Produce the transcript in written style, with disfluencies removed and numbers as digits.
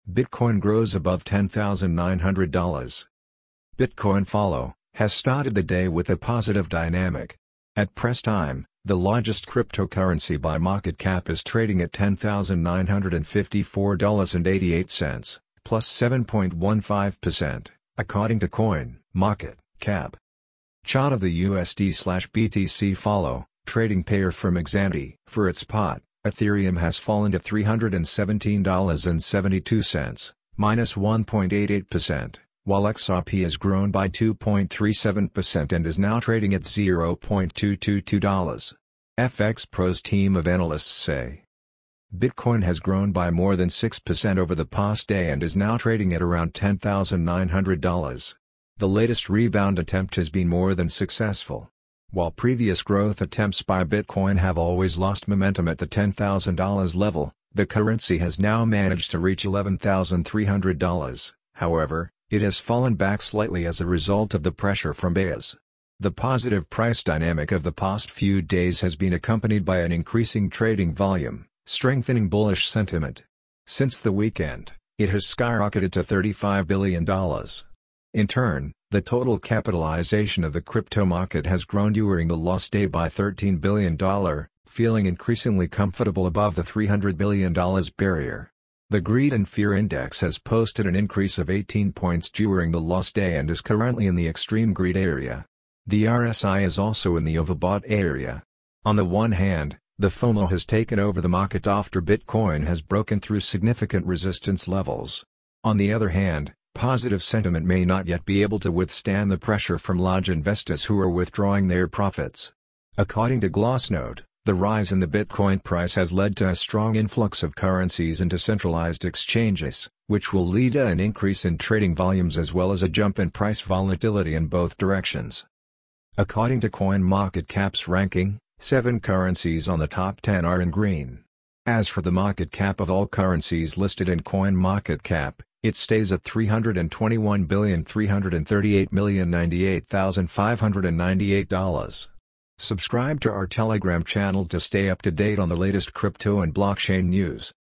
Bitcoin grows above $10,900. Bitcoin Follow has started the day with a positive dynamic. At press time, the largest cryptocurrency by market cap is trading at $10,954.88, plus 7.15%, according to CoinMarketCap. Chart of the USD/BTC Follow trading pair from Exanti. For its part, Ethereum has fallen to $317.72, minus 1.88%, while XRP has grown by 2.37% and is now trading at $0.222. FXPro's team of analysts say Bitcoin has grown by more than 6% over the past day and is now trading at around $10,900. The latest rebound attempt has been more than successful. While previous growth attempts by Bitcoin have always lost momentum at the $10,000 level, the currency has now managed to reach $11,300. However, it has fallen back slightly as a result of the pressure from bears. The positive price dynamic of the past few days has been accompanied by an increasing trading volume, strengthening bullish sentiment. Since the weekend, it has skyrocketed to $35 billion. In turn, the total capitalization of the crypto market has grown during the lost day by $13 billion, feeling increasingly comfortable above the $300 billion barrier. The Greed and Fear Index has posted an increase of 18 points during the lost day and is currently in the extreme greed area. The RSI is also in the overbought area. On the one hand, the FOMO has taken over the market after Bitcoin has broken through significant resistance levels. On the other hand, positive sentiment may not yet be able to withstand the pressure from large investors who are withdrawing their profits. According to Glassnode, the rise in the Bitcoin price has led to a strong influx of currencies into centralized exchanges, which will lead to an increase in trading volumes as well as a jump in price volatility in both directions. According to CoinMarketCap's ranking, 7 currencies on the top 10 are in green. As for the market cap of all currencies listed in CoinMarketCap, it stays at $321,338,098,598. Subscribe to our Telegram channel to stay up to date on the latest crypto and blockchain news.